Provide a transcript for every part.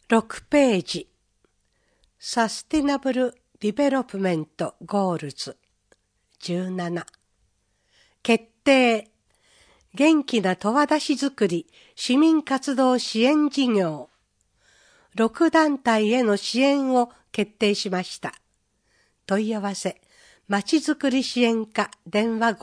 6ページ。サスティナブル・ディベロップメント・ゴールズ17。決定。元気な十和田市づくり市民活動支援事業。6団体への支援を決定しました。問い合わせ、まちづくり支援課電話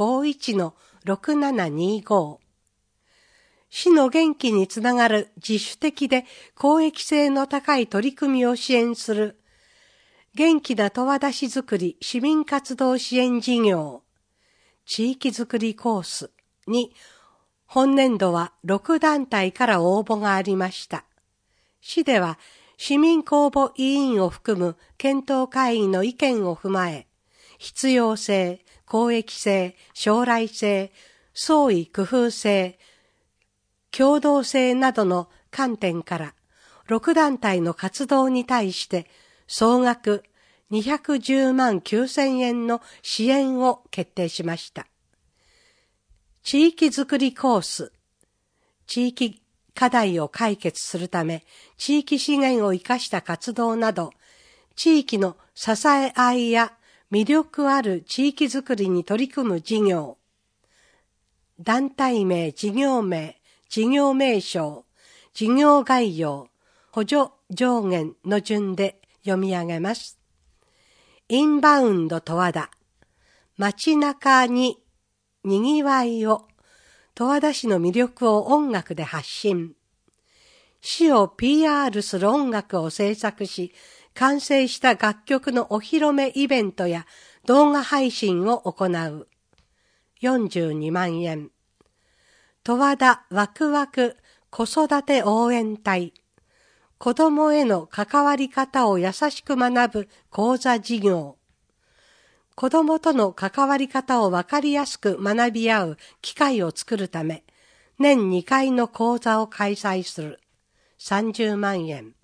51-6725。市の元気につながる自主的で公益性の高い取り組みを支援する元気な十和田市づくり市民活動支援事業地域づくりコースに本年度は6団体から応募がありました。市では市民公募委員を含む検討会議の意見を踏まえ、必要性、公益性、将来性、創意工夫性、共同性などの観点から6団体の活動に対して総額210万9000円の支援を決定しました。地域づくりコース、地域課題を解決するため地域資源を生かした活動など地域の支え合いや魅力ある地域づくりに取り組む事業、団体名、事業名、事業名称、事業概要、補助上限の順で読み上げます。インバウンド十和田、街中ににぎわいを、十和田市の魅力を音楽で発信。市を PR する音楽を制作し、完成した楽曲のお披露目イベントや動画配信を行う。42万円。十和田ワクワク子育て応援隊。子供への関わり方を優しく学ぶ講座事業。子供との関わり方をわかりやすく学び合う機会を作るため、年2回の講座を開催する。30万円。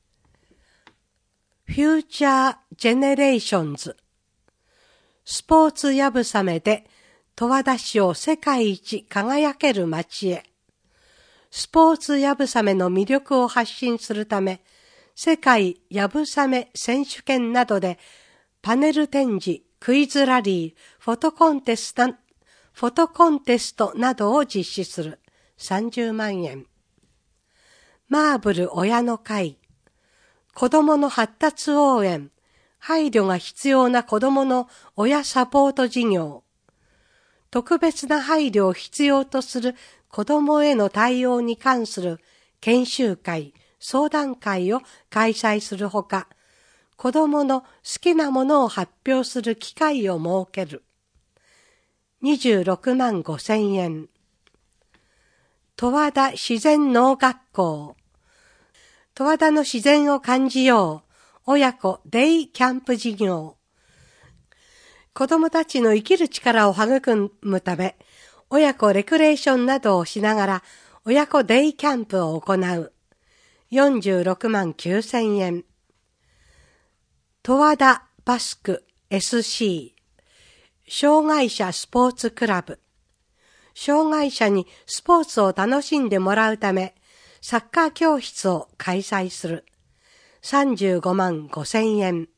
フューチャージェネレーションズ。スポーツやぶさめで十和田市を世界一輝ける街へ。スポーツやぶさめの魅力を発信するため、世界やぶさめ選手権などでパネル展示、クイズラリー、フォトコンテストなどを実施する。30万円。マーブル親の会。子供の発達応援、配慮が必要な子供の親サポート事業。特別な配慮を必要とする子供への対応に関する研修会、相談会を開催するほか、子供の好きなものを発表する機会を設ける。26万5000円。十和田自然農学校。十和田の自然を感じよう、親子デイキャンプ事業。子供たちの生きる力を育むため、親子レクレーションなどをしながら、親子デイキャンプを行う。46万9000円。十和田バスク SC。障害者スポーツクラブ。障害者にスポーツを楽しんでもらうため、サッカー教室を開催する。35万5000円。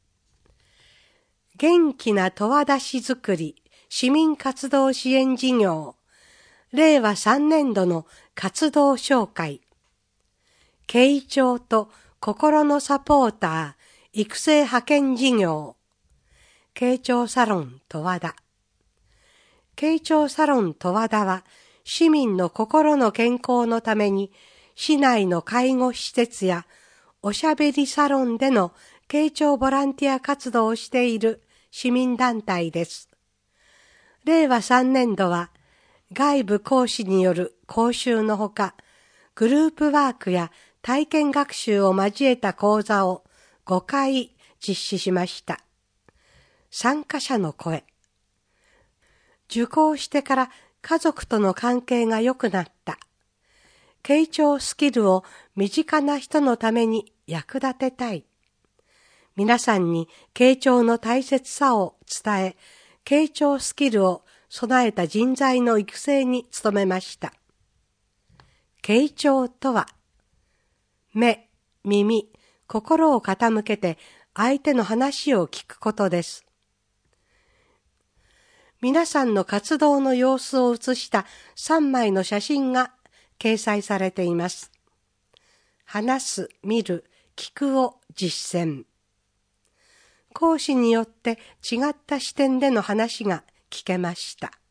元気な十和田市づくり市民活動支援事業。令和3年度の活動紹介。傾聴と心のサポーター育成派遣事業。傾聴サロン十和田。傾聴サロン十和田は市民の心の健康のために市内の介護施設やおしゃべりサロンでの傾聴ボランティア活動をしている市民団体です。令和3年度は外部講師による講習のほか、グループワークや体験学習を交えた講座を5回実施しました。参加者の声。受講してから家族との関係が良くなった。傾聴スキルを身近な人のために役立てたい。皆さんに傾聴の大切さを伝え、傾聴スキルを備えた人材の育成に努めました。傾聴とは、目、 耳、心を傾けて相手の話を聞くことです。皆さんの活動の様子を写した3枚の写真が掲載されています。話す、見る、聞くを実践。講師によって違った視点での話が聞けました。